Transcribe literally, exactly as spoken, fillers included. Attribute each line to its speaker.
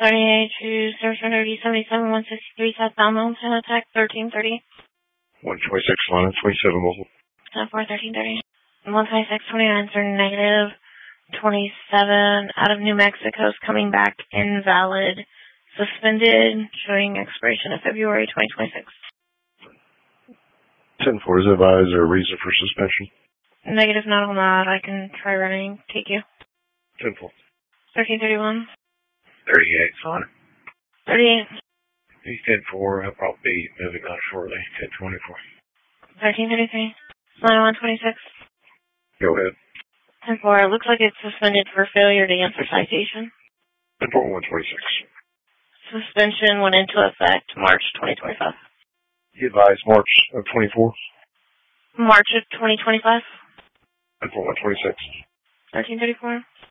Speaker 1: thirty-eight to zero seven seventy-seven one sixty-three southbound Mountain Attack thirteen thirty.
Speaker 2: one twenty-six, line twenty-seven mobile.
Speaker 1: ten four thirteen thirty. one twenty-six twenty-nine, sir, negative. twenty-seven out of New Mexico is coming back invalid. Suspended, showing expiration of February twenty twenty-six.
Speaker 2: ten four, is advised or reason for suspension?
Speaker 1: Negative, not on that. I can try running. Take you.
Speaker 2: ten four.
Speaker 1: thirteen thirty-one.
Speaker 2: thirty-eight, fine.
Speaker 1: thirty-eight.
Speaker 2: He's ten four, I'll probably be moving on shortly. ten twenty-four.
Speaker 1: thirteen thirty-three. line one twenty-six.
Speaker 2: Go ahead.
Speaker 1: ten four, it looks like it's suspended for failure to answer citation.
Speaker 2: ten four, one twenty-six.
Speaker 1: Suspension went into effect March twenty twenty-five.
Speaker 2: You advised March of twenty-four?
Speaker 1: March of twenty twenty-five.
Speaker 2: ten four, one twenty-six.
Speaker 1: thirteen thirty-four.